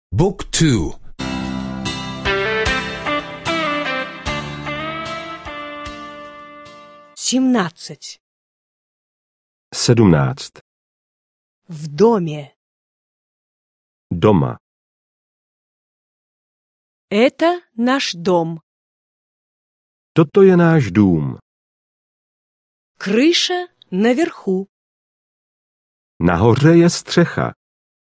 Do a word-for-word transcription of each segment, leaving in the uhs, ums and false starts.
Book two. семнадцать. sedmnáct. В доме. Doma. Это наш дом. Toto je náš dům. Крыша наверху. Nahoře je střecha.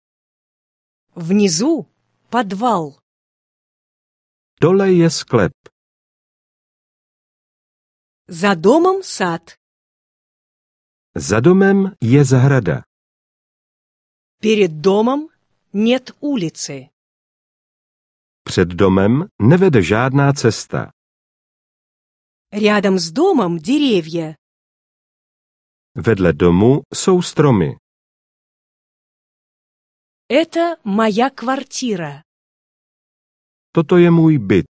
Внизу подвал. Dole je sklep. За домом сад. Za domem je zahrada. Перед домом нет улицы. Před domem nevede žádná cesta. Рядом с домом деревья. Vedle domu jsou stromy. Это моя квартира. Toto je můj byt.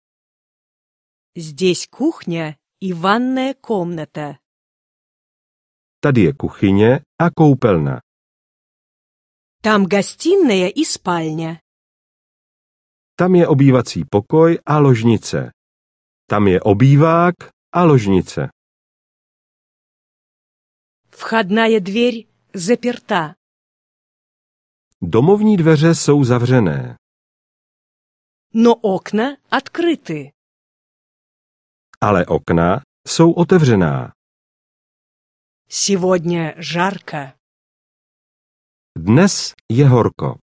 Здесь кухня и ванная комната. Tady je kuchyně a koupelna. Там гостиная и спальня. Tam je obývací pokoj a ložnice. Tam je obývák a ložnice. Входная дверь заперта. Domovní dveře jsou zavřené, Но окна открыты. ale okna jsou otevřená. Сегодня жарко. Dnes je horko.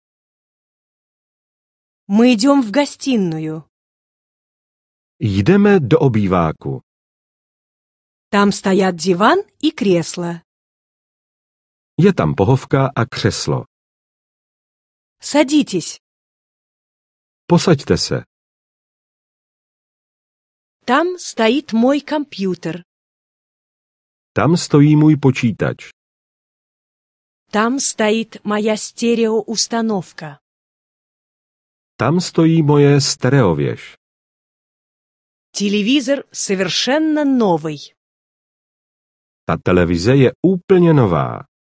Мы идем в гостиную. Jdeme do obýváku. Там стоят диван и кресло. Je tam pohovka a křeslo. Садитесь. Posaďte se. Там стоит мой компьютер. Tam stojí můj počítač. Там стоит моя стереоустановка. Tam stojí moje stereověž. Телевизор совершенно новый. Ta televize je úplně nová.